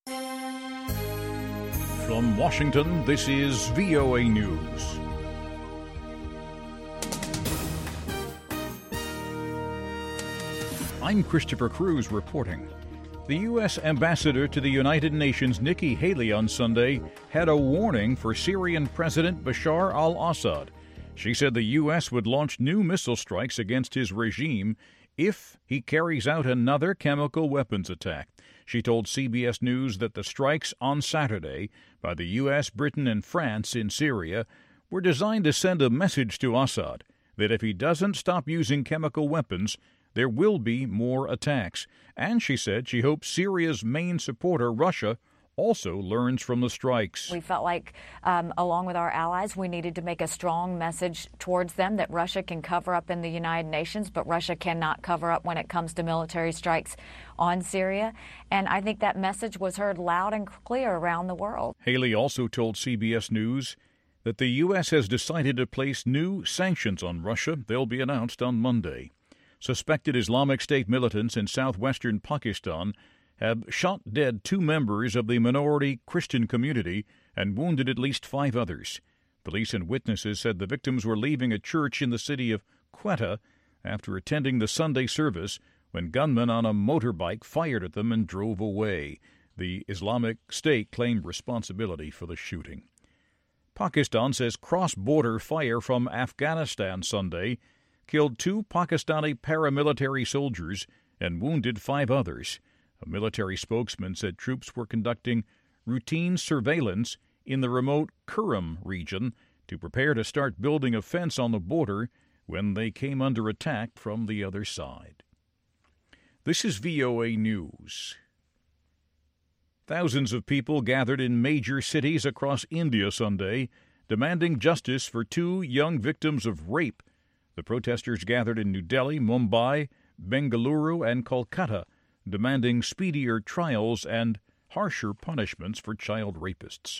From Washington, this is VOA News. I'm Christopher Cruz reporting. The U.S. ambassador to the United Nations, Nikki Haley, on Sunday had a warning for Syrian President Bashar al-Assad. She said the U.S. would launch new missile strikes against his regime if he carries out another chemical weapons attack. She told CBS News that the strikes on Saturday by the U.S., Britain, and France in Syria were designed to send a message to Assad that if he doesn't stop using chemical weapons, there will be more attacks. And she said she hopes Syria's main supporter, Russia, also learns from the strikes. We felt like, along with our allies, we needed to make a strong message towards them that Russia can cover up in the United Nations, but Russia cannot cover up when it comes to military strikes on Syria. And I think that message was heard loud and clear around the world. Haley also told CBS News that the U.S. has decided to place new sanctions on Russia. They'll be announced on Monday. Suspected Islamic State militants in southwestern Pakistan have shot dead 2 members of the minority Christian community and wounded at least 5 others. Police and witnesses said the victims were leaving a church in the city of Quetta after attending the Sunday service when gunmen on a motorbike fired at them and drove away. The Islamic State claimed responsibility for the shooting. Pakistan says cross-border fire from Afghanistan Sunday killed 2 Pakistani paramilitary soldiers and wounded 5 others. A military spokesman said troops were conducting routine surveillance in the remote Kurram region to prepare to start building a fence on the border when they came under attack from the other side. This is VOA News. Thousands of people gathered in major cities across India Sunday, demanding justice for 2 young victims of rape. The protesters gathered in New Delhi, Mumbai, Bengaluru, and Kolkata, demanding speedier trials and harsher punishments for child rapists.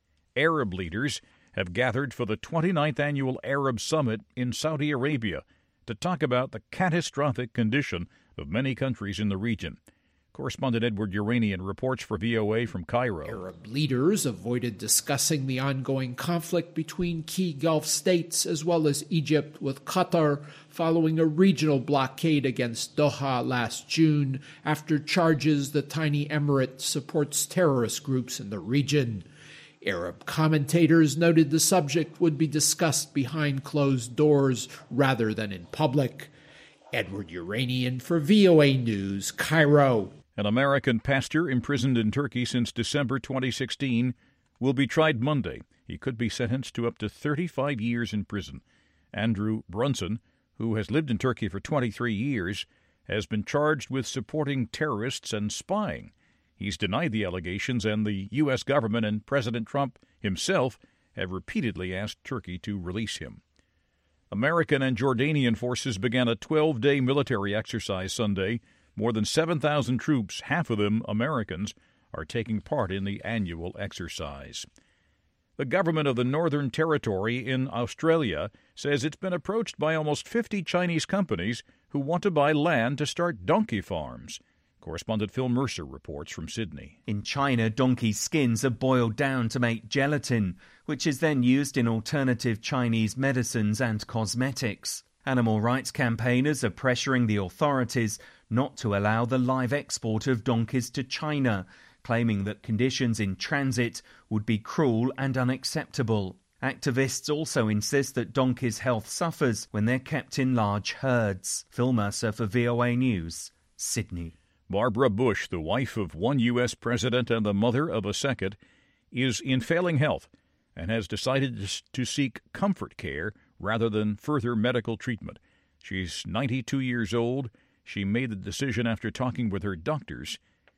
Arab leaders have gathered for the 29th Annual Arab Summit in Saudi Arabia to talk about the catastrophic condition of many countries in the region. Correspondent Edward Uranian reports for VOA from Cairo. Arab leaders avoided discussing the ongoing conflict between key Gulf states as well as Egypt with Qatar following a regional blockade against Doha last June after charges the tiny emirate supports terrorist groups in the region. Arab commentators noted the subject would be discussed behind closed doors rather than in public. Edward Uranian for VOA News, Cairo. An American pastor imprisoned in Turkey since December 2016 will be tried Monday. He could be sentenced to up to 35 years in prison. Andrew Brunson, who has lived in Turkey for 23 years, has been charged with supporting terrorists and spying. He's denied the allegations, and the U.S. government and President Trump himself have repeatedly asked Turkey to release him. American and Jordanian forces began a 12-day military exercise Sunday. More than 7,000 troops, half of them Americans, are taking part in the annual exercise. The government of the Northern Territory in Australia says it's been approached by almost 50 Chinese companies who want to buy land to start donkey farms. Correspondent Phil Mercer reports from Sydney. In China, donkey skins are boiled down to make gelatin, which is then used in alternative Chinese medicines and cosmetics. Animal rights campaigners are pressuring the authorities not to allow the live export of donkeys to China, claiming that conditions in transit would be cruel and unacceptable. Activists also insist that donkeys' health suffers when they're kept in large herds. Phil Mercer for VOA News, Sydney. Barbara Bush, the wife of one U.S. president and the mother of a second, is in failing health and has decided to seek comfort care rather than further medical treatment. She's 92 years old. She made the decision after talking with her doctors.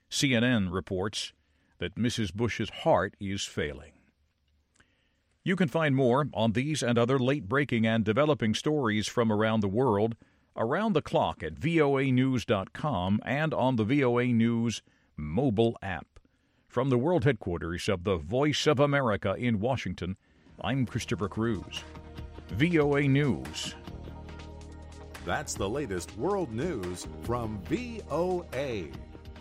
CNN reports that Mrs. Bush's heart is failing. You can find more on these and other late-breaking and developing stories from around the world around the clock at voanews.com and on the VOA News mobile app. From the world headquarters of the Voice of America in Washington, I'm Christopher Cruz. VOA News. That's the latest world news from VOA.